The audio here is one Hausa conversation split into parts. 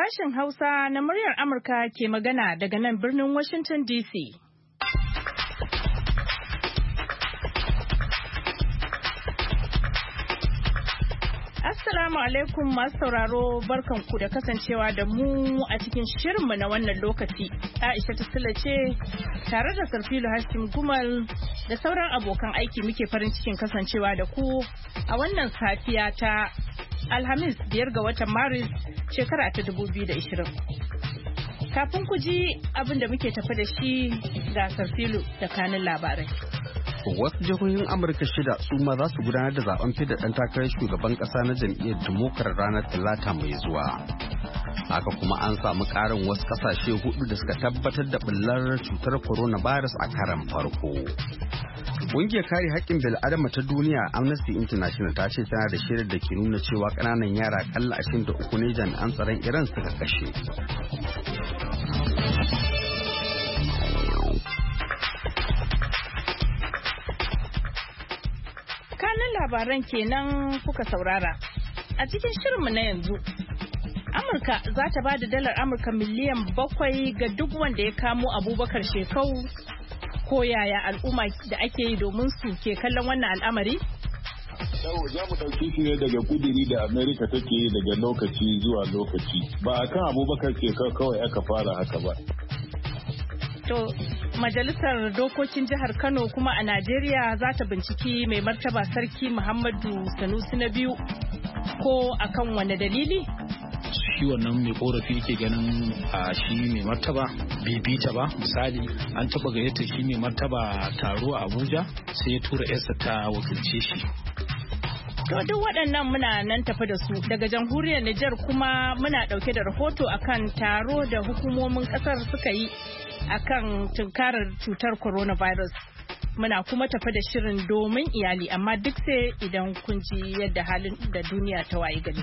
Sashen Hausa na muryar Amurka ke magana daga nan birnin Washington DC. Assalamu alaikum masu sauraro, barkanku da kasancewa da mu a cikin shirinmu na wannan lokaci. Aisha Sule ce tare da Sarfilu Hashim Gumal da sauran abokan aiki muke farin cikin kasancewa da ku a wannan safiya ta Alhamis 5 ga watan Maris shekara ta 2020. Kafin ku ji abin da muke tafi da shi ga Sarfilu da kanin labarai. Wasu jihohin Amurka 6 su ma za su gudanar da zaben fidda ɗan takarar shugaban ƙasa na jam'iyyar Democrat ranar Talata mai zuwa. Haka kuma an samu ƙarin wasu ƙasashe 4 da suka tabbatar da ɓullar cutar coronavirus a karan farko. Ƙungiyar kare haƙƙin bil'adama ta duniya Amnesty International ta ce tana da shaidar da ke nuna cewa ƙananan yara ƙalla 23 ne jami'an tsaron Iran suka kashe. Kanin labaran kenan kuka saurara. A cikin shirinmu na yanzu, Amurka za ta ba da dalar Amurka miliyan 7 ga duk wanda ya kamo Abubakar Shekau. Ko yaya al'umma da ake yi domin su ke kallon wannan al'amari? Za mu ɗauki shi ne daga kudiri da Amerika take yi daga lokaci zuwa lokaci. Ba a kan Abubakar Shekau kawai aka fara haka ba. To, Majalisar Dokokin Jihar Kano kuma a Najeriya za ta binciki mai martaba Sarki Muhammadu Sanusi na biyu ko akan wane dalili? Shi wannan mai korafi yake ganin a shi mai martaba bibita ba, misali an taba gayyata shi mai martaba taro a Abuja sai ya tura yarsa ta wakilce shi. To duk waɗannan muna nan tafi da su. Daga jamhuriyar Nijar kuma muna ɗauke da rahoto akan taro da hukumomin ƙasar suka yi akan tunkarar cutar coronavirus. Muna kuma tafi da shirin domin iyali, amma duk sai idan kun ji yadda halin da duniya ta waye gari.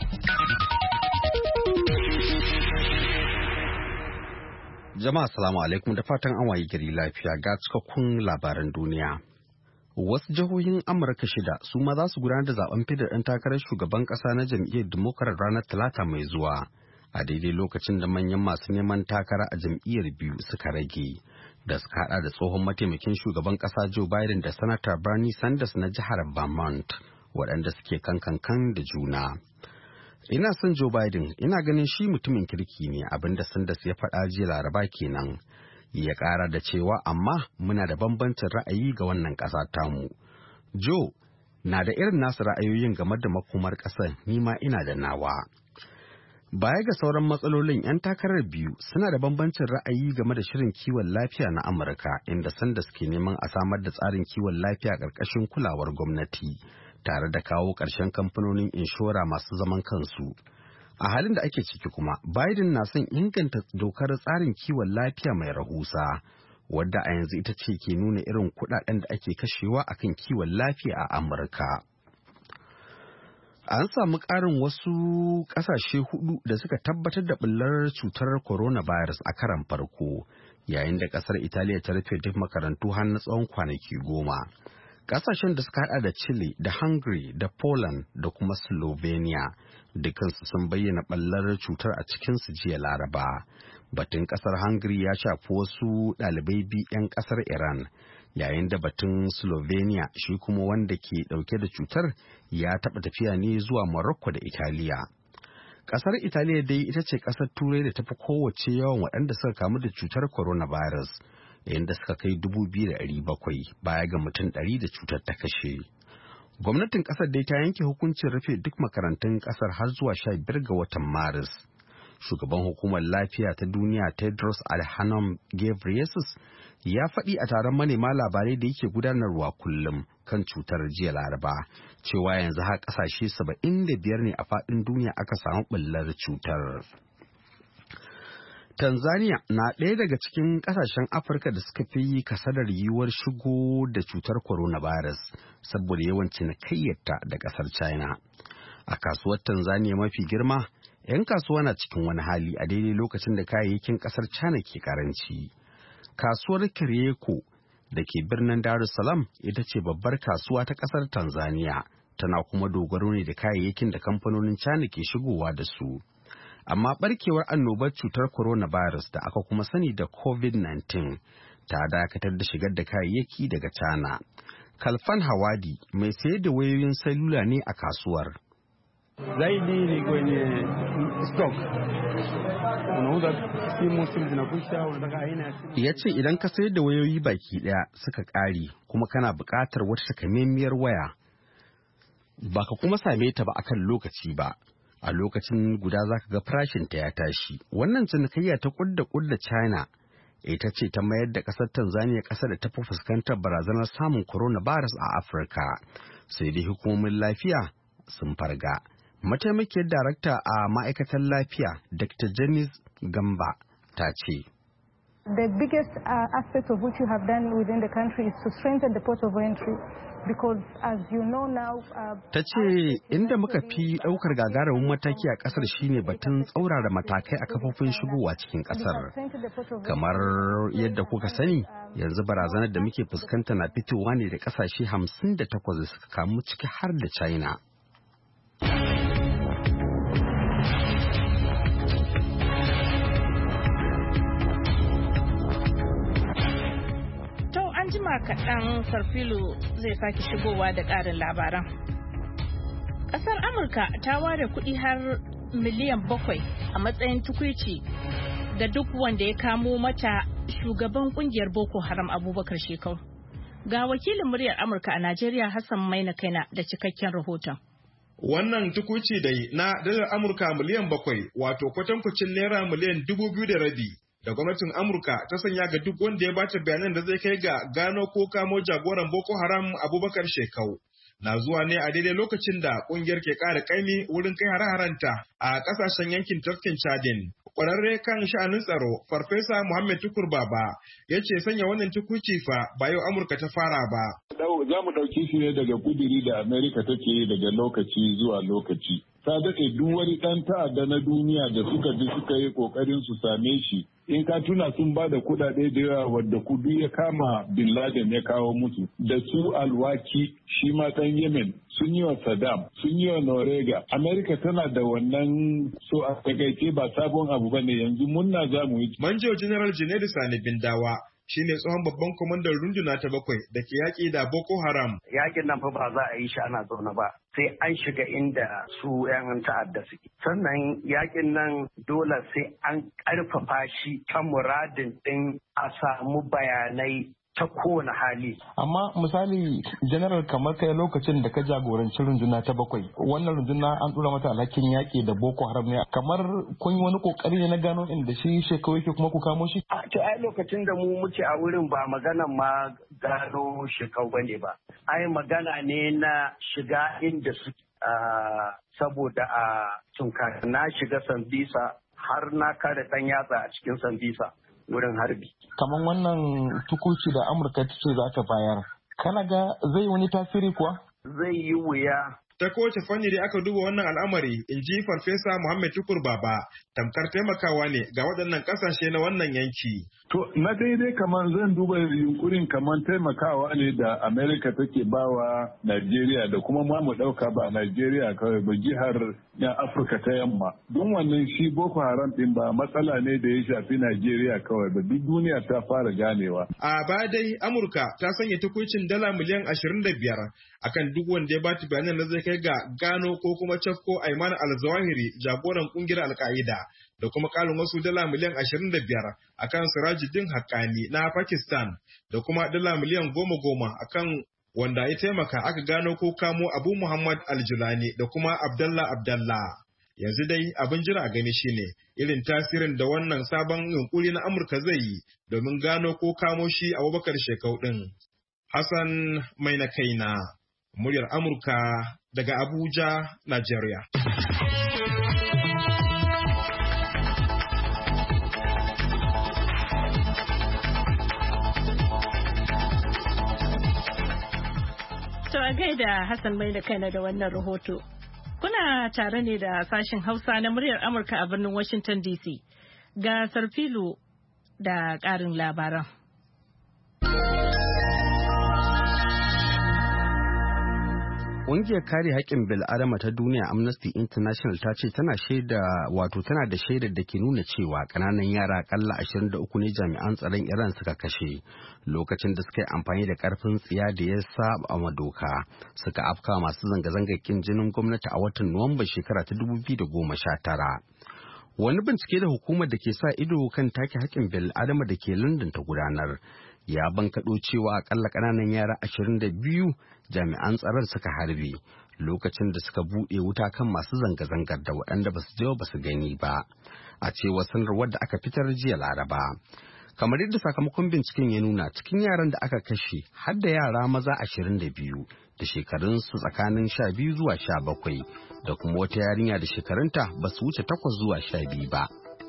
Jama'a salamu alaikum da fatan an waye gari lafiya ga cikakkun labaran duniya. Wasu jihohin Amurka 6 su ma za su gudanar da zaben fidda ɗan takarar shugaban ƙasa na jam'iyyar Democrat ranar Talata mai zuwa. A daidai lokacin da manyan masu neman takara a jam'iyyar biyu suka rage, da suka hada da tsohon mataimakin shugaban ƙasa Joe Biden da Sanata Bernie Sanders na jihar Vermont, waɗanda suke kankan da juna. Ina son Joe Biden, ina ganin shi mutumin kirki ne, abinda Sanders ya faɗa jiya Laraba kenan. Ya ƙara da cewa amma muna da bambancin ra'ayi ga wannan ƙasa tamu. Joe na da irin nasu ra'ayoyin game da makomar ƙasar, ni ma ina da nawa. Baya ga sauran matsalolin, 'yan takarar biyu suna da bambancin ra'ayi game da shirin kiwon lafiya na Amurka, inda Sanders ke neman a samar da tsarin kiwon lafiya ƙarƙashin kulawar gwamnati, tare da kawo ƙarshen kamfanonin inshora masu zaman kansu. A halin da ake ciki kuma, Biden na son inganta dokar tsarin kiwon lafiya mai rahusa, wadda a yanzu ita ce ke nuna irin kuɗaɗen da ake kashewa akan kiwon lafiya a Amurka. An samu ƙarin wasu ƙasashe 4 da suka tabbatar da ɓullar cutar coronavirus a karan farko, yayin da ƙasar Italiya ta rufe duk makarantu har na tsawon kwanaki 10. Ƙasashen da suka haɗa da Chile da Hungary da Poland da kuma Slovenia dukansu sun bayyana ɓallar cutar a cikinsu jiya Laraba. Batun ƙasar Hungary ya shafi wasu ɗalibai 2 'yan ƙasar Iran, yayin da batun Slovenia shi kuma wanda ke ɗauke da cutar ya taɓa tafiya ne zuwa Morocco da Italiya. Ƙasar Italiya dai ita ce ƙasar Turai da tafi kowace yawan waɗanda suka kamu da cutar coronavirus, yayin da suka kai 2,700 baya ga mutum 100 da cutar ta kashe. Gwamnatin ƙasar dai ta yanke hukuncin rufe duk makarantun ƙasar har zuwa 15 ga watan Maris. Shugaban Hukumar Lafiya ta Duniya Tedros Adhanom Ghebreyesus ya faɗi a taron manema labarai da yake gudanarwa kullum kan cutar jiya Laraba, cewa yanzu har ƙasashe 75 ne a faɗin duniya aka samu ɓullar cutar. Tanzania na ɗaya daga cikin ƙasashen Afirka da suka fi yi kasadar yiwuwar shigo da cutar coronavirus saboda yawan cinikayyarta da ƙasar China. A kasuwar Tanzania mafi girma, 'yan kasuwa na cikin wani hali a daidai lokacin da kayayyakin ƙasar China ke karanci. Kasuwar Kariako da ke birnin Dar es Salaam ita ce babbar kasuwa ta ƙasar Tanzania, tana kuma dogaro ne da kayayyakin da kamfanonin China ke shigowa da su. amma barkewar annobar cutar coronavirus da aka kuma sani da COVID-19 ta dakatar da shigar da kayayyaki daga China. Kalfan Hawadi mai sayar da wayoyin salula ne a kasuwar. Zaidi ni kwenye stock. Unauza simu zinakusha, unataka aina ya simu. Ya ce idan ka sayar da wayoyi baki daya suka kare kuma kana buƙatar wata takamaimiyar waya baka kuma same ta ba akan lokaci ba, a lokacin guda zaka ga farashin ta ya tashi. Wannan cinikayya ta kudda China ita ce ta mayar da ƙasar Tanzania ƙasar da ta fi fuskantar barazanar samun coronavirus a Afirka. Sai dai hukumomin lafiya sun farga. Mataimakiyar darakta a ma'aikatar lafiya Dr. Janice Gamba ta ce. The biggest aspect of which you have done within the country is to strengthen the port of entry because as you know now ta ce inda muka fi ɗaukar gagarumin mataki a ƙasar shine batun tsaurara matakai a kafofin shigowa cikin ƙasar. Kamar yadda kuka sani yanzu barazanar da muke fuskanta na fitowa ne da ƙasashe 58 da suka kamu ciki har da China. Jima kaɗan Sarfilu zai sake shigowa da ƙarin labaran. Ƙasar Amurka ta ware kuɗi har miliyan 7 a matsayin tukuici ga duk wanda ya kamo mata shugaban ƙungiyar Boko Haram Abubakar Shekau. Ga wakilin muryar Amurka a Najeriya Hassan Maina Kaina da cikakken rahoton. Wannan tukuici dai na dalar Amurka miliyan 7 wato kwatankwacin naira miliyan 2,500 da gwamnatin Amurka ta sanya ga duk wanda ya bata bayanan da zai kai ga gano ko kamo jagoran Boko Haram Abubakar Shekau. Na zuwa ne a daidai lokacin da kungiyar ke ƙara ƙaimi wurin kai hare-harenta a ƙasashen yankin tafkin Chadin. Kwararre kan sha'anin tsaro, Farfesa Muhammad Tukur Baba ya ce sanya wannan tukuci fa ba yau Amurka ta fara ba. Za mu ɗauki shi ne daga kudiri da Amerika take yi daga lokaci zuwa lokaci. Ta daɗe duk wani ɗan ta'adda na duniya da suka bi suka yi ƙoƙarin su same shi. In ka tuna sun ba da kuɗaɗe da yawa wadda kudu ya kama Bin Laden ya kawo musu. Da su alwaki shi ma ɗan Yemen sun yi wa Saddam, sun yi wa Norega. Amerika tana da wannan so a takaice ba sabon abu ba ne yanzu munna za mu yi. Manjo General Junaidu Sani Bindawa shine tsohon babban kwamandan runduna ta 7 da ke yaƙi da Boko Haram. Yaƙin nan fa ba za a yi shi ana zaune ba, sai an shiga inda su 'yan ta'adda suke. Sannan yaƙin nan dole sai an ƙarfafa shi ta muradin ɗin a samu bayanai ta kowane hali. Amma misali general kamar kai lokacin da ka jagoranci runduna ta 7 wannan runduna an tura mata alhakin yaƙi da Boko Haram ne kamar kun yi wani kokari ne na gano inda shi Shekau yake kuma ku kamo shi? To ai lokacin da mu muke a wurin ba maganan ma gano Shekau bane ba. Ai magana ne na shiga inda su saboda a tunkari na shiga Sambisa har na kare ɗan yatsa a cikin Sambisa. Wurin harbi. Kamar wannan tukuci da Amurka ta ce za ta bayar, kana ga zai wani tasiri kuwa? Zai yi wuya. Ta kowace fanni da aka duba wannan al'amari, in ji Farfesa Muhammad Tukur Baba, tamkar taimakawa ne ga waɗannan ƙasashe na wannan yanki. To, na daidai kamar zan duba yunkurin kamar taimakawa ne da Amerika take bawa Najeriya da kuma ma mu ɗauka ba Najeriya kawai ba jihar na Afirka ta yamma. Don wannan shi Boko Haram ɗin ba matsala ne da ya shafi Najeriya kawai ba duk duniya ta fara ganewa. A baya dai Amurka ta sanya tukuicin dala miliyan 25 akan duk wanda ya bata bayanan da zai kai ga gano ko kuma cafko Ayman al-Zawahiri jagoran kungiyar Al-Qaida da kuma kalin wasu dala miliyan 25 akan Sirajuddin Haqqani na Pakistan da kuma dala miliyan 10 akan wanda ya taimaka aka gano ko kamo Abu Muhammad al-Julani da kuma Abdallah. Yanzu dai abin jira a gani shine irin tasirin da wannan sabon yunkuri na Amurka zai yi domin gano ko kamo shi Abubakar Shekau din. Hassan mai na kaina, muryar Amurka daga Abuja, Najeriya. To a gaida Hassan mai da kaina da wannan rahoto. Kuna tare ne da sashen Hausa na muryar Amurka a birnin Washington DC. Ga Sarfilu da ƙarin labaran. Ƙungiyar kare haƙƙin bil'adama ta duniya Amnesty International ta ce tana da shaidar da ke nuna cewa ƙananan yara akalla 23 ne jami'an tsaron Iran suka kashe lokacin da suka yi amfani da ƙarfin tsiya da ya saba ma doka suka afka masu zanga-zangar ƙin jinin gwamnati a watan Nuwamban shekara ta 2019. Wani bincike da hukumar da ke sa ido kan take haƙƙin bil'adama da ke London ta gudanar ya bankaɗo cewa akalla ƙananan yara 22 jami'an tsaron suka harbe lokacin da suka buɗe wuta kan masu zanga-zangar da waɗanda ba su je ba su gani ba a cewar sanarwar da aka fitar jiya Laraba. Kamar yadda sakamakon binciken ya nuna, cikin yaran da aka kashe har da yara maza 22 da shekarunsu tsakanin 12 zuwa 17 da kuma wata yarinya da shekarunta ba su wuce 8 zuwa 12 ba.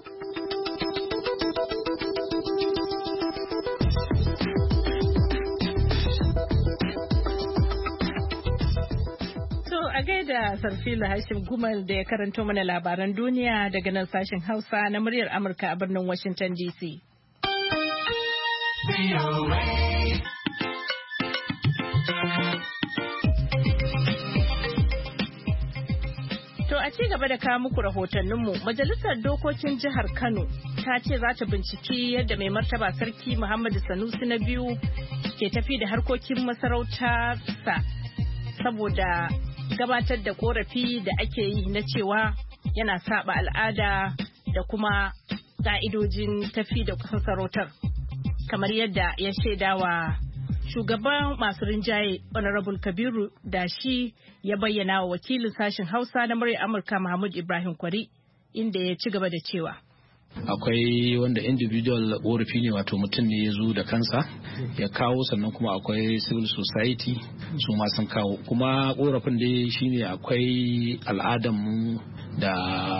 A gaida Sarfila Hashim Gumal da ya karanto mana labaran duniya daga nan sashen Hausa na muryar Amurka a birnin Washington DC. To a ci gaba da kawo muku rahotanninmu, Majalisar Dokokin Jihar Kano ta ce za ta binciki yadda mai martaba Sarki Muhammadu Sanusi na biyu ke tafi da harkokin masarautarsa saboda gabatar da korafi da ake yi na cewa yana saba al'ada da kuma ka'idojin tafi da sarautar, kamar yadda ya shaidawa shugaban masu rinjaye Honorable Kabiru da shi ya bayyana wa wakilin sashen Hausa na murya Amurka Mahmud Ibrahim Kwari, inda ya ci gaba da cewa akwai wanda individual korafi ne, wato mutum ne ya zo da kansa ya kawo, sannan kuma akwai civil society su ma sun kawo. Kuma korafin dai shine akwai al'adarmu da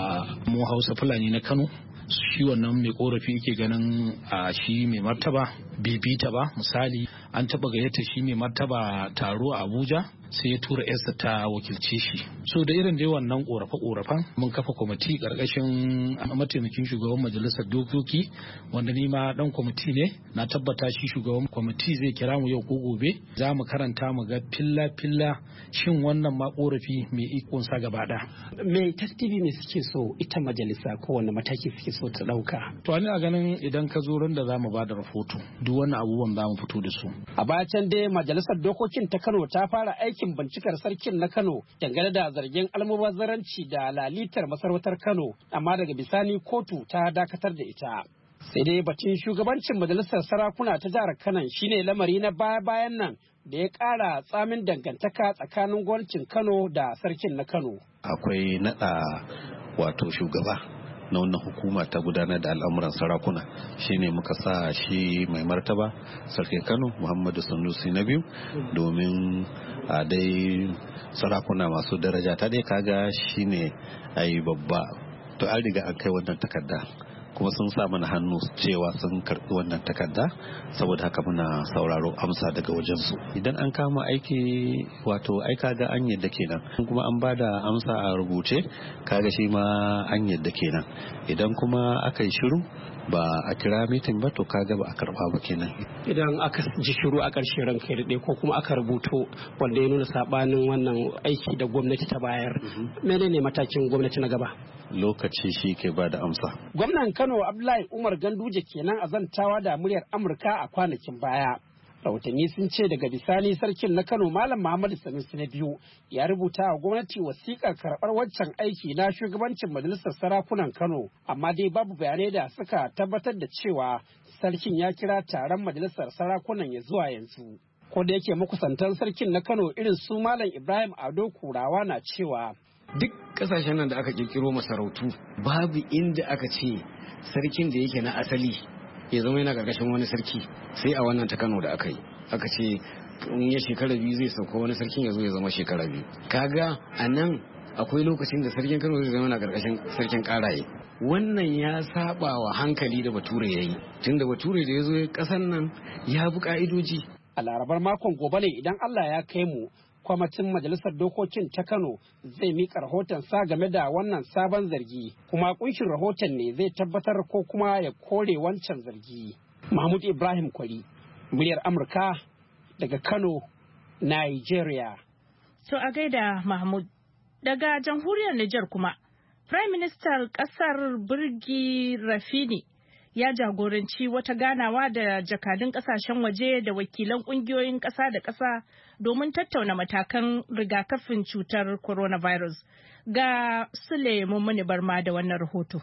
mu Hausa Fulani na Kano, shi wannan mai korafi yake ganin a shi mai martaba bibita ba. Misali, an taba gayyata shi mai martaba taro a Abuja sai ya tura yarsa ta wakilce shi. So da irin dai wannan korafe-korafen mun kafa kwamiti karkashin mataimakin shugaban majalisar dokoki, wanda ni ma dan kwamiti ne. Na tabbata shi shugaban kwamiti zai kira mu yau ko gobe, za mu karanta mu ga filla-filla shin wannan ma korafi mai ikon sa gaba da. Me tartibi ne suke so ita majalisa ko wanda mataki suke so ta dauka? To ani a ganin idan ka zo ran da za mu ba da rahoto duk wani abubuwan za mu fito da su. A bayan dai majalisar dokokin ta Kano ta fara aikin bincikar sarkin na Kano dangane da zargin almubazzaranci da lalitar masarautar Kano, amma daga bisani kotu ta dakatar da ita. Sai dai batun shugabancin majalisar sarakuna ta jihar Kano shine lamari na baya-bayan nan da ya ƙara tsamin dangantaka tsakanin gwamnatin Kano da sarkin na Kano. Akwai naɗa wato shugaba na wannan hukuma ta gudanar da al'amuran sarakuna, shine muka sa shi mai martaba sarkin Kano Muhammadu Sanusi na biyu, domin a dai sarakuna masu daraja ta dai kaga shine ayi babba. To an riga an kai wannan takarda kuma sun sa mana hannu cewa sun karɓi wannan takarda, saboda haka muna sauraro amsa daga wajensu. Idan an kama aiki wato ai kaga an yadda kenan, kuma an bada amsa a rubuce kaga shi ma an yadda kenan. Idan kuma aka yi shiru ba a kira mitin ba to kaga ba a karba ba kenan. Idan aka ji shiru a ƙarshen ranka daɗe ko kuma aka rubuto wanda ya nuna sabanin wannan aiki da gwamnati ta bayar, menene matakin gwamnati na gaba? Lokaci shi ke ba da amsa. Gwamnan Kano Abdullahi Umar Ganduje kenan azantawa da muryar Amurka a kwanakin baya. Rahotanni sun ce daga bisani sarkin na Kano Malam Muhammadu Sanusi na biyu ya rubuta wa gwamnati wasiƙar karɓar waccan aiki na shugabancin majalisar sarakunan Kano, amma dai babu bayanai da suka tabbatar da cewa sarkin ya kira taron majalisar sarakunan ya zuwa yanzu. Ko da yake makusantan sarkin na Kano irin su Malam Ibrahim Ado Kurawa na cewa duk kasashen nan da aka kirkiro masarautu babu inda aka ce sarkin da yake na asali ya zama yana karkashin wani sarki, sai a wannan ta Kano da aka yi aka ce in ya shekara biyu zai sauka wani sarkin ya zo ya zama shekara biyu. Kaga a nan akwai lokacin da sarkin Kano zai zama na karkashin sarkin Karaye. Wannan ya saba wa hankali da Bature ya yi, tunda Bature da ya zo kasan nan ya bi ka'idoji. A larabar makon gobe ne idan Allah ya kai mu, kwamitin majalisar dokokin ta Kano zai mika rahoton sa game da wannan sabon zargi, kuma kunshin rahoton ne zai tabbatar ko kuma ya kore wancan zargi. Mahmud Ibrahim Kwari, muryar Amurka daga Kano, Nigeria. To a gaida Mahmud. Daga jamhuriyar Nijar kuma, Prime Minister ƙasar Birgi Rafini ya jagoranci wata ganawa da jakadun ƙasashen waje da wakilan ƙungiyoyin ƙasa da ƙasa domin tattauna matakan rigakafin cutar coronavirus. Ga Sule Mummuni Barma da wannan rahoto.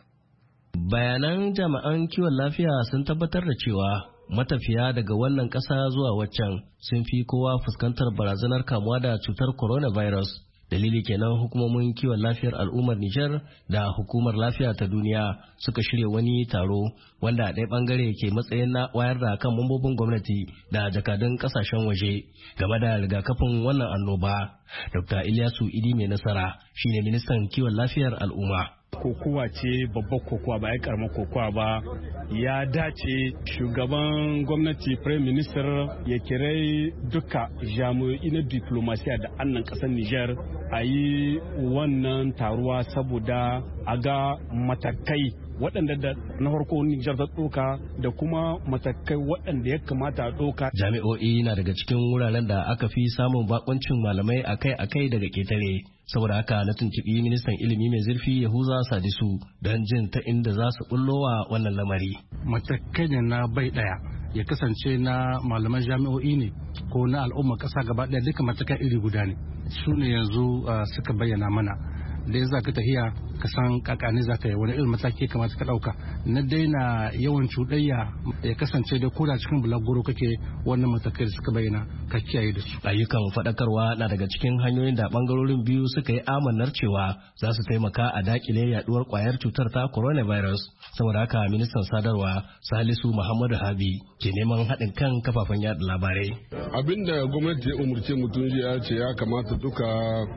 Bayanan jami'an kiwon lafiya sun tabbatar da cewa matafiya daga wannan ƙasa zuwa waccan sun fi kowa fuskantar barazanar kamuwa da cutar coronavirus. Dalili kenan hukumomin kiwon lafiyar al'ummar Nijar da hukumar lafiya ta duniya suka shirya wani taro wanda a ɗaya ɓangare ke matsayin na wayar da kan mambobin gwamnati da jakadun ƙasashen waje game da rigakafin wannan annoba. Dr. Ilyasu Idi mai nasara shine ministan kiwon lafiyar al'umma. Kokowa ce babbar kokowa ba ya karamar kokowa ba, ya dace shugaban gwamnati prime minister ya kirai duka jami'o'i na diplomasiya da annan kasar Niger a yi wannan taruwa saboda a ga matakai waɗanda da na farko Nijar ta ɗauka da kuma matakai waɗanda ya kamata a ɗauka. Jami'o'i na daga cikin wuraren da aka fi samun bakuncin malamai akai-akai daga ketare. Saboda haka na tuntuɓi ministan ilimi mai zurfi Yahuza Sadisu don jin ta inda za su bullowa wannan lamari. Matakai ne na bai ɗaya ya kasance na malaman jami'o'i ne ko na al'ummar ƙasa gaba ɗaya duka matakan iri guda ne. Su ne yanzu suka bayyana mana. Da ya za ka tafiya ka san kakani za ka yi wani irin mataki kamata ka ɗauka na daina yawan cuɗayya ya kasance da koda cikin bulaguro kake wannan matakai da suka bayyana ka kiyaye da su. Ayyukan faɗakarwa na daga cikin hanyoyin da ɓangarorin biyu suka yi amanar cewa za su taimaka a dakile yaduwar kwayar cutar ta coronavirus. Saboda haka ministan sadarwa Salisu Muhammadu Habi ke neman haɗin kan kafafen yada labarai. Abinda gwamnati ya umurce mutum ya ce ya kamata duka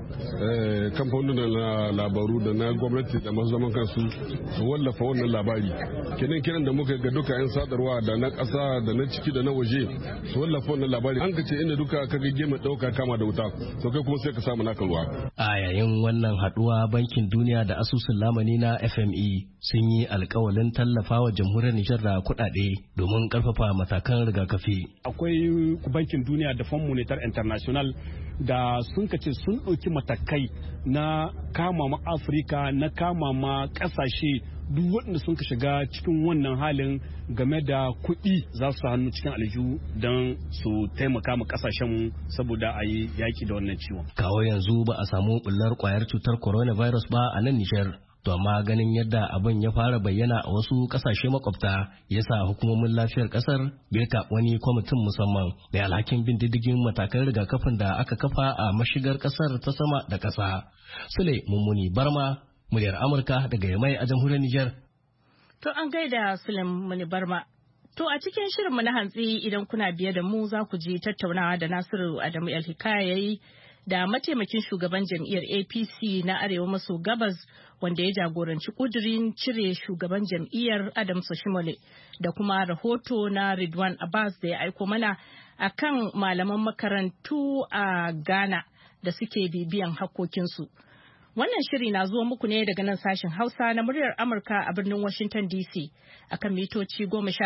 kamfanonin labaru da na gwamnati da masu zaman kansu su wallafa wannan labari. Kiran da muka ga duka 'yan sadarwa da na ƙasa da na ciki da na waje su wallafa wannan labari. An ka ce inda duka ka ga gema ɗauka kama da wuta to kai kuma sai ka samu naka ruwa. A yayin wannan haɗuwa bankin duniya da asusun lamani na FME sun yi alkawalin tallafawa jamhuriyar Nijar da kuɗaɗe domin ƙarfafa matakan rigakafi. Akwai bankin duniya da Fond Monetaire International da sun kace sun ɗauki matakai na kama ma Afirka na kama ma ƙasashe duk waɗanda sun ka shiga cikin wannan halin game da kuɗi za su hannu cikin aljihu don su taimaka ma ƙasashen saboda a yi yaƙi da wannan ciwon. Kawo yanzu ba a samu ɓullar ƙwayar cutar coronavirus ba a nan Nijar. To amma ganin yadda abin ya fara bayyana a wasu kasashe makwabta ya sa hukumomin lafiyar kasar girka wani kwamitin musamman mai alhakin bin diddigin matakan rigakafin da aka kafa a mashigar kasar ta sama da kasa. Sule Mummuni Barma, muryar Amurka daga Yamai a jamhuriyar Nijar. To an gaida Sule Mummuni Barma. To a cikin shirinmu na hantsi idan kuna biye da mu za ku ji tattaunawa da Nasiru Adamu El-Hikaya yayi da mataimakin shugaban jam'iyyar APC na Arewa maso gabas wanda ya jagoranci kudirin cire shugaban jam'iyyar Adams Oshimole da kuma rahoto na Ridwan Abbas da ya aiko mana akan malaman makarantu a Ghana da suke bibiyan hakkokinsu. Wannan shiri na zuwa muku ne daga nan sashen Hausa na muryar Amurka a birnin Washington DC akan mitoci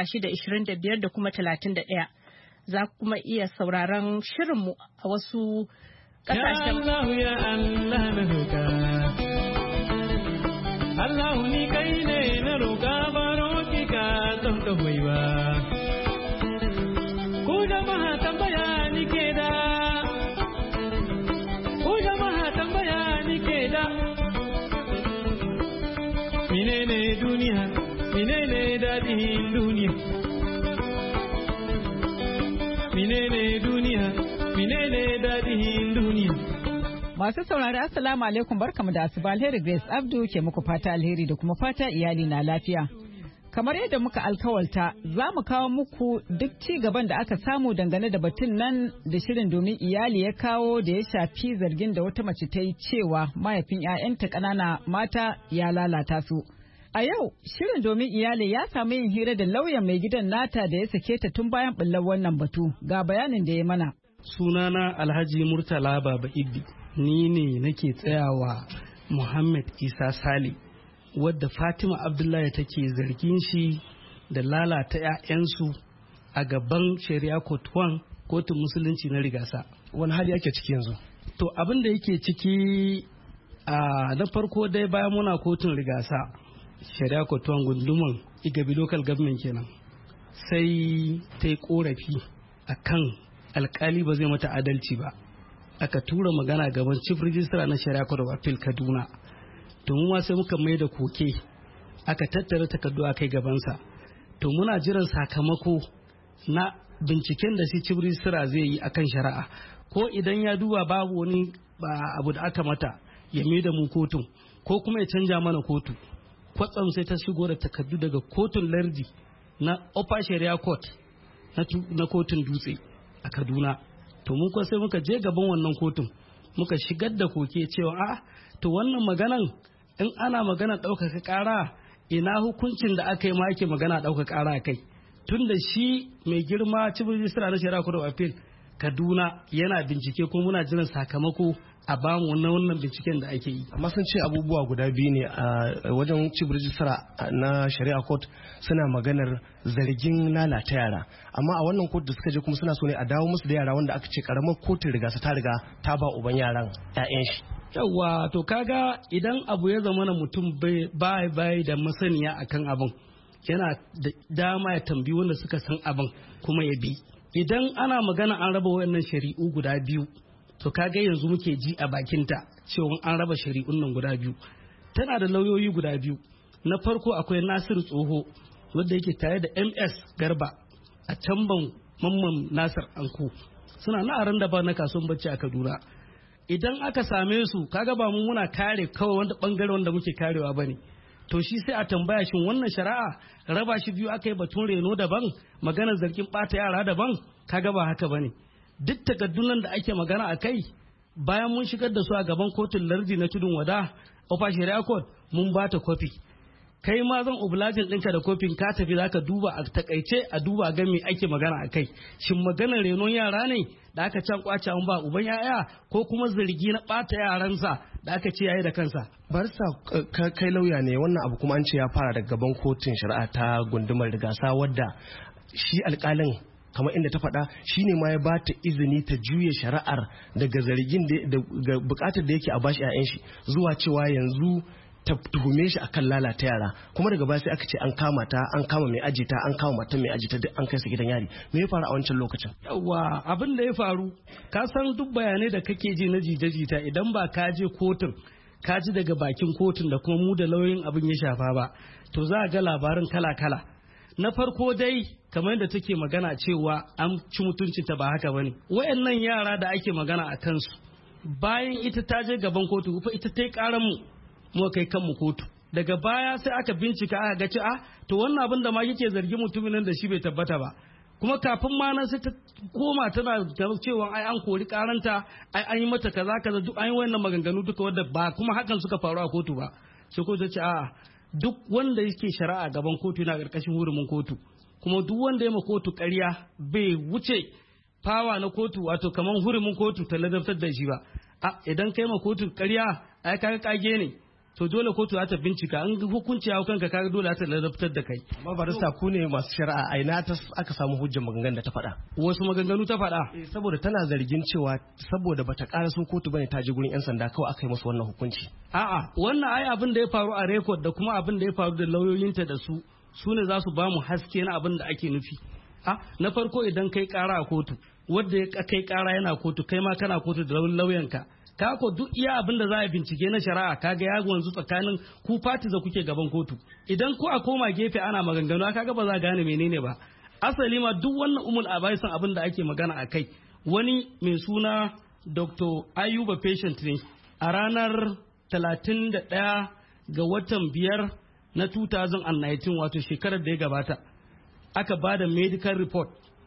1625 da kuma 31. Za kuma iya sauraron shirinmu a wasu kasashen. Ya Allah ya Allah na roƙa. Allah ni kai ne na roƙa baro ki ka don ka hoiwa. Ku jama'a tambaya ni ke da. Ku jama'a tambaya ni ke da. Menene duniya? Menene dadin duniya? Menene duniya? Menene dadin duniya? Masu saurari Assalamu alaikum barkamu da asuba alheri Grace Abdu ke muku fata alheri da kuma fata iyali na lafiya. Kamar yadda muka alkawalta za mu kawo muku duk ci gaban da aka samu dangane da batun nan da shirin domin iyali ya kawo da ya shafi zargin da wata mace ta yi cewa mahaifin 'ya'yanta ƙanana mata ya lalata su. A yau shirin domin iyali ya samu yin hira da lauyan mai gidan nata da ya sake ta tun bayan ɓullar wannan batu ga bayanin da ya mana. Sunana Alhaji Murtala Baba Ibbi. Ni ne nake tsayawa Muhammad Isa Sale wadda Fatima Abdullahi take zargin shi da lalata 'ya'yansu a gaban Shari'a Court 1 kotun musulunci na Rigasa. Wani hali ake ciki yanzu? To abin da yake ciki na farko dai bayan muna kotun rigasa shari'a kotuwan gunduman Igabi local government kenan sai ta yi korafi akan alkali ba zai mata adalci ba, aka tura magana gaban chief registrar na shari'a court of appeal Kaduna. To mu sai muka mai da koke aka tattara takardu a kai gabansa. To muna jiran sakamako na binciken da shi chief registrar zai yi akan shari'a, ko idan ya duba babu wani abu da aka mata ya mai da mu kotun, ko kuma ya canja mana kotu. Kwatsam sai ta shigo da takardu daga kotun lardi na upper shari'a court na kotun dutse a Kaduna. To mun sai muka je gaban wannan kotun muka shigar da koke cewa to wannan maganan in ana magana ɗaukaka ƙara, ina hukuncin da aka yi ma ake magana ɗaukaka ƙara kai, tun da shi mai girma chief registrar na shari'a court of appeal Kaduna yana bincike ko muna jiran sakamako a bamu wannan binciken da ake yi. Amma sun ce abubuwa guda biyu ne a wajen chief registrar na shari'a court, suna maganar zargin lalata yara, amma a wannan court da suka je kuma suna so ne a dawo musu da yara wanda aka ce karamar kotun riga ta riga ta ba uban yaran 'ya'yan shi. Yawwa, to kaga idan abu ya zama na mutum bai da masaniya akan abin, yana da dama ya tambayi wanda suka san abin kuma ya bi. Idan ana magana an raba wayannan shari'u guda biyu, to kaga yanzu muke ji a bakinta cewa an raba shari'un nan guda biyu. Tana da lauyoyi guda biyu. Na farko akwai Nasiru Tsoho wanda yake tare da MS Garba a Tamban Mamman Nasir Anko. Suna na aran da ba na kasuwan bacci a Kaduna. Idan aka same su kaga ba mu muna kare kawai wanda bangare wanda muke karewa bane. To shi sai a tambaya shin wannan shari'a raba shi biyu aka yi batun reno daban, maganar zargin bata yara daban, kaga ba haka bane. Duk takaddunan da ake magana a kai bayan mun shigar da su a gaban kotun lardi na tudun wada Upper Shari'a Court mun ba ta kofi. Kai ma zan obligin ɗinka da kofin ka tafi zaka duba a takaice a duba ga me ake magana a kai. Shin maganar renon yara ne da aka can kwace an ba uban yaya, ko kuma zargi na bata yaransa da aka ce yayi da kansa? Barsa kai lauya ne, wannan abu kuma an ce ya fara daga gaban kotun shari'a ta gundumar rigasa wadda shi alƙalin kamar inda ta faɗa shi ne ma ya ba ta izini ta juya shari'ar daga zargin da buƙatar da yake a bashi 'ya'yan shi zuwa cewa yanzu ta tuhume shi akan lalata yara, kuma daga baya sai aka ce an kama ta, an kama mai ajita, an kama matan mai ajita, duk an kai su gidan yari. Me ya faru a wancan lokacin? Yawwa, abin da ya faru ka san duk bayanai da kake ji na jita-jita idan ba ka je kotun ka ji daga bakin kotun da kuma mu da lauyoyin abin ya shafa ba, to za a ga labarin kala-kala. Na farko dai kamar da take magana cewa an ci mutuncinta ba haka bane. Wayannan yara da ake magana a kansu bayan ita ta je gaban kotu, ita ta yi karan mu kai kanmu kotu. Daga baya sai aka bincika aka ga cewa to wannan abin da ma kike zargi mutumin nan da shi bai tabbata ba. Kuma kafin ma nan sai ta koma tana cewa ai an kori karanta, ai an yi mata kaza duk an yi wannan maganganu duka wanda ba kuma hakan suka faru a kotu ba. Sai kotu ta ce duk wanda yake shari'a gaban kotu yana karkashin hurumin kotu, kuma duk wanda ya ma kotu ƙarya bai wuce fawa na kotu, wato kamar hurumin kotu ta ladabtar da shi ba. Idan kai ma kotu ƙarya ai kaga kage ne, to dole kotu za ta bincika, an hukunci a kanka kaga dole ta ladabtar da kai. Amma barista ku ne masu shari'a, a ina aka samu hujjar maganganun da ta faɗa? Wasu maganganu ta faɗa? Saboda tana zargin cewa saboda bata karaso kotu bane ta je gurin yan sanda kawai aka yi musu wannan hukunci. Wannan ai abin da ya faru a rekod da kuma abin da ya faru da lauyoyinta da su ne za su ba mu haske na abin da ake nufi. Na farko idan kai kara a kotu, wanda ya kai kara yana kotu, kai ma kana kotu da lauyanka. Kako duk iya abin da za a bincike na shari'a kaga ya wanzu tsakanin ku fati da kuke gaban kotu. Idan ko a koma gefe ana maganganu kaga ba za a gane menene ba. Asali ma duk wannan umul abaisan abin da ake magana a kai. Wani mai suna Dr. Ayuba Patient ne a ranar 31 ga watan 5 na 2019 wato shekarar da ya gabata aka ba da medical report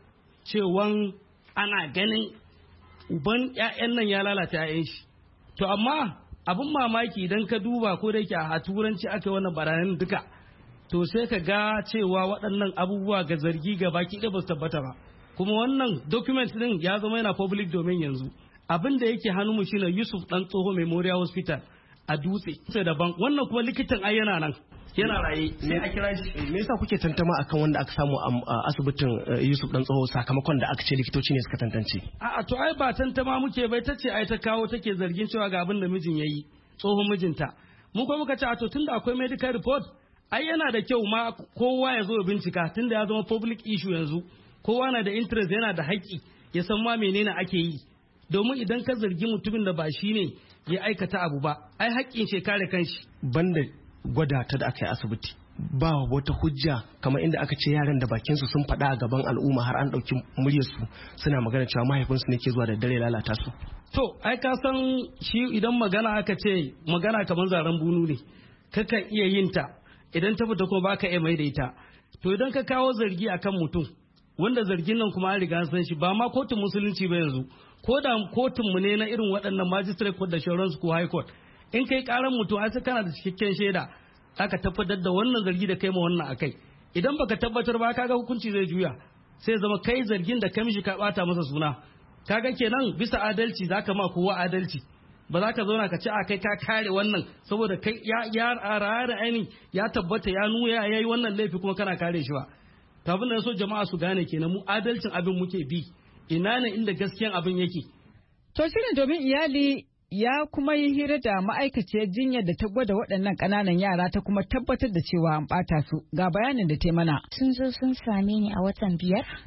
cewan ana ganin uban 'ya'yan nan ya lalata 'ya'yan shi. To amma abin mamaki idan ka duba ko da yake a turanci aka yi wannan baranin duka, to sai ka ga cewa waɗannan abubuwa ga zargi ga baki ɗaya ba su tabbata ba. Kuma wannan document din ya zama yana public domain yanzu. Abin da yake hannunmu shine Yusuf Dan Tsoho Memorial Hospital a dutse sai daban wannan kuma likitan ai yana nan yana raye sai a kira shi. Me yasa kuke tantama akan wanda aka samu a asibitin Yusuf Dan Tsoho sakamakon da aka ce likitoci ne suka tantance? A'a to ai ba tantama muke bai tace ai ta kawo take zargin cewa ga abin da mijin yayi tsohon mijinta. Mu kuma muka ce a to tunda akwai medical report ai yana da kyau ma kowa ya zo bincika tunda ya zama public issue yanzu kowa na da interest yana da haƙƙi ya san ma menene ake yi domin idan ka zargi mutumin da ba shi ne ya aikata abu ba ai haƙƙin shi kare kanshi. Banda gwada ta da aka yi asibiti ba wata hujja kamar inda aka ce yaran da bakinsu sun faɗa a gaban al'umma har an ɗauki muryarsu suna magana cewa mahaifinsu ne ke zuwa da dare lalata su. To ai ka san shi idan magana aka ce magana kamar zaren bunu ne kakan iya yin ta idan ta fita kuma baka iya mai da ita. To idan ka kawo zargi akan mutum wanda zargin nan kuma an riga an san shi ba ma kotun musulunci ba yanzu ko da kotun mu ne na irin waɗannan magistrate court da shauransu ko high court in kai karan mutum ai sai kana da cikakken shaida aka tabbatar da wannan zargi da kai ma wannan akai idan baka tabbatar ba kaga hukunci zai juya sai zama kai zargin da kai mishi ka bata masa suna kaga kenan bisa adalci zaka ma kowa adalci ba za ka zauna ka ce a kai ka kare wannan saboda kai ya rara aini ya tabbata ya nuna yayi wannan laifi kuma kana kare shi ba to abin da so jama'a su gane kenan mu adalcin abin muke bi ina ne inda gaskiyan abin yake. To shirin domin iyali ya kuma yi hira da ma'aikaciyar jinyar da ta gwada waɗannan ƙananan yara ta kuma tabbatar da cewa an ɓata su ga bayanin da ta mana. Sun zo sun same ni a watan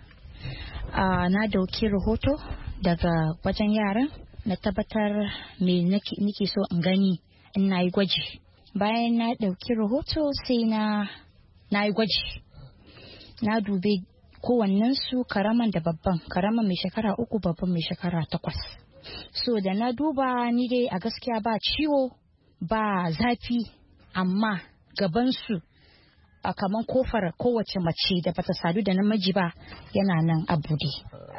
5 na dauki rahoto daga wajen yaran na tabbatar me nake so in gani in na yi gwaji. Bayan na dauki rahoto sai na yi gwaji na dube kowannensu karaman da babban karaman mai shekara 3 babban mai shekara 8. So da na duba ni dai a gaskiya ba ciwo ba zafi amma gabansu a kaman kofar kowace mace da bata sadu da namiji ba yana nan a bude.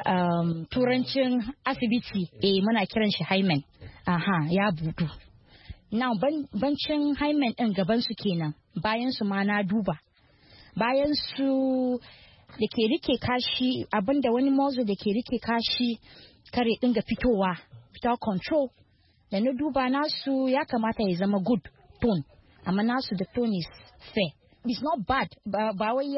Turancin asibiti muna kiran shi hymen ya budu. Now bancin hymen din gabansu kenan bayan su ma na duba bayan su da ke rike kashi abinda wani mozo da ke rike kashi kare dinga fitowa control da na duba nasu ya kamata ya zama good tone amma nasu da tone is fair. It's not bad ba wai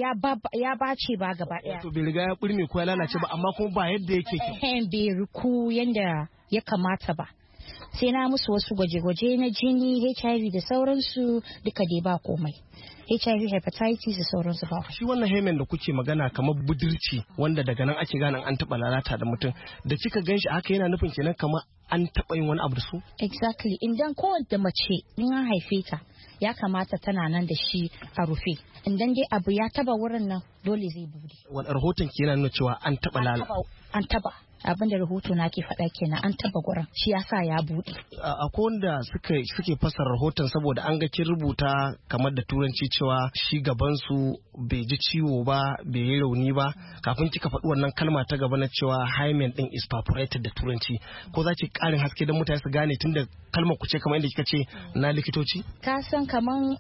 ya bace ba gaba daya. To bai riga ya burme ko ya lalace ba amma kuma ba yadda yake ke. Bai ruku yanda ya kamata ba. Sai na musu wasu gwaje-gwaje na jini HIV da sauransu duka dai ba komai. HIV hepatitis da sauransu ba. Shi wannan hemen da kuke magana kamar budurci wanda daga nan ake gane an taba lalata da mutum da kika ganshi haka yana nufin kenan kamar an taba yin wani abu da su? Exactly. Idan kowace mace in an haife ta ya kamata tana nan da shi a rufe. Idan dai abu ya taba wurin nan dole zai bude. Wani rahoton ke yana nuna cewa an taba lalata? An taba. Abin da rahoto na ke faɗa kenan an taba gurin shi yasa ya bude. Akwai wanda suke fasara rahoton saboda an ga kin rubuta kamar da turanci cewa shi gaban su bai ji ciwo ba bai yi rauni ba kafin kika faɗi wannan kalma ta gaba na cewa hymen din is perforated da turanci ko za ki ƙarin haske don mutane su gane tunda kalmar ku ce kamar inda kika ce na likitoci? Ka san kaman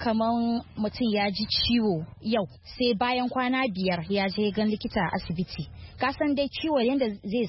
mutum ya ji ciwo yau sai bayan kwana 5 ya je gan likita a asibiti. Ka san dai ciwo yanda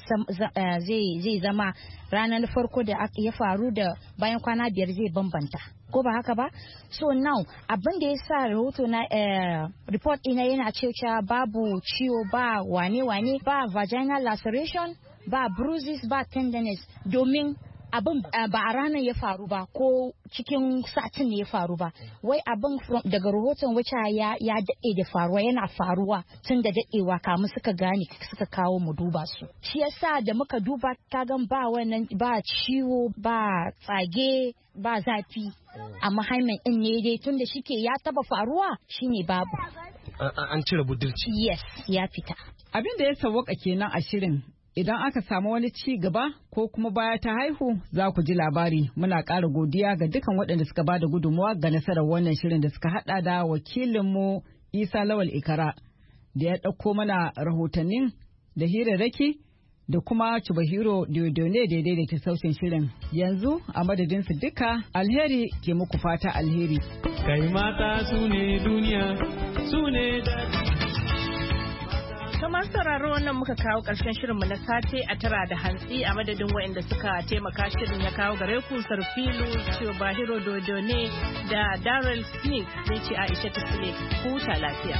zai zama ranar farko da ya faru da bayan kwana 5 zai bambanta ko ba haka ba. So now abin da ya sa rahoto na report ina yana cewa babu ciwo ba wane ba vaginal laceration ba bruises ba tenderness domin abin ba a ranar ya faru ba ko cikin satin ne ya faru ba wai abin daga rahoton wacce ya daɗe da faruwa yana faruwa tun da daɗewa kamun suka gane suka kawo mu duba su shi yasa da muka duba kagan ba wannan ba ciwo ba tsage ba zafi amma haimen din ne dai tun da shike ya taba faruwa shine babu an cire budurci. Yes ya fita abin da ya sawwaka kenan a shirin. Idan aka samu wani ci gaba ko kuma baya ta haihu za ku ji labari. Muna ƙara godiya ga dukan waɗanda suka ba da gudunmawa ga nasarar wannan shirin da suka haɗa da wakilinmu Isa Lawal Ikara da ya ɗauko mana rahotannin da hirarraki da kuma Chubahiro Diodone da daidaita sautin shirin. Yanzu a madadinsu duka alheri ke muku fata alheri. Kai mata su ne duniya su ne Kamar sauraro wannan muka kawo ƙarshen shirinmu na safe a tara da hantsi a madadin waɗanda suka taimaka shirin ya kawo gare ku Sarfilu Chobahiro Dodone da Daryl Smith zai ce Aisha Tisle huta lafiya.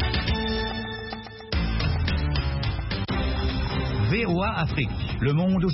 VOA Afrique, le monde